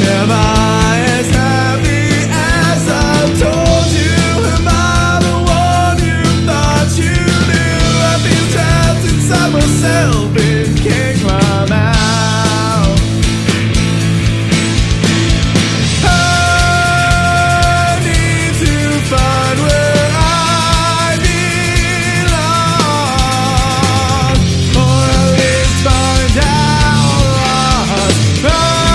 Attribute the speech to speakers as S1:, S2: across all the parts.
S1: Am I as happy as I told you? Am I the one you thought you knew? I feel trapped inside myself and can't climb out. I need to find where I belong, or at least find out what's wrong.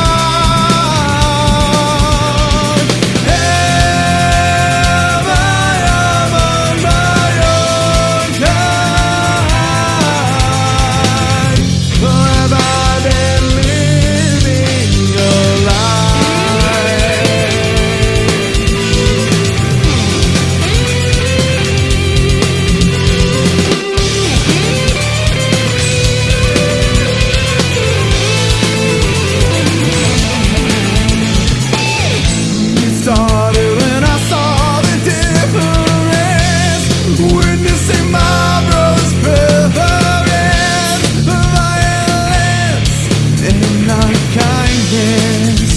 S1: Started when I saw the difference, witnessing my brother's preference for violence and not kindness,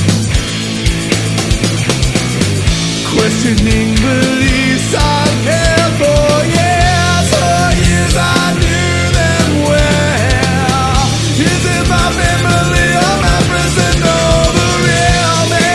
S1: questioning beliefs I cared for years. For years I knew them well. Is it my family or my prison or the real me?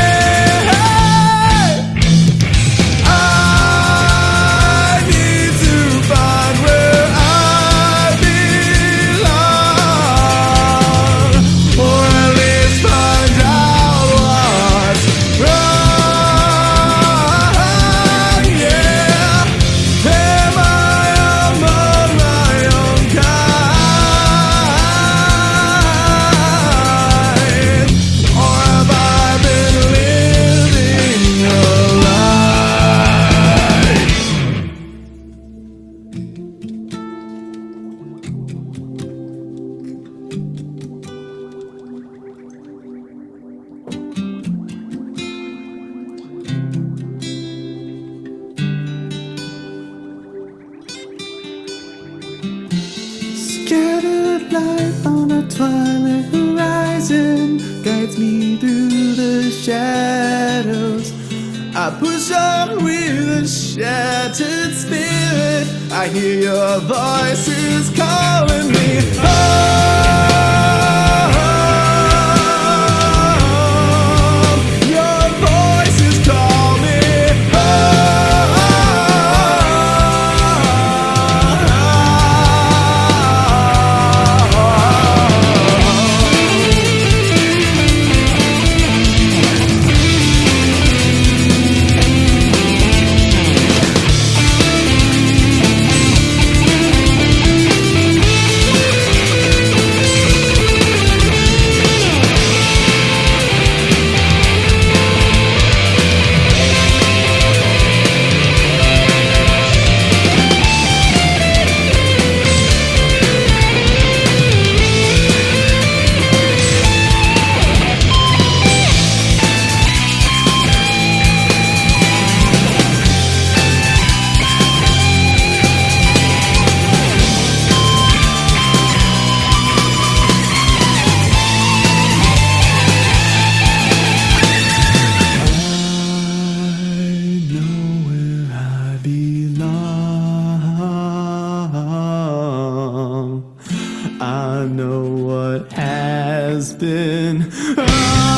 S1: Scattered light on a twilight horizon guides me through the shadows. I push on with a shattered spirit. I hear your voices calling me home. Your voices call me I know what has been.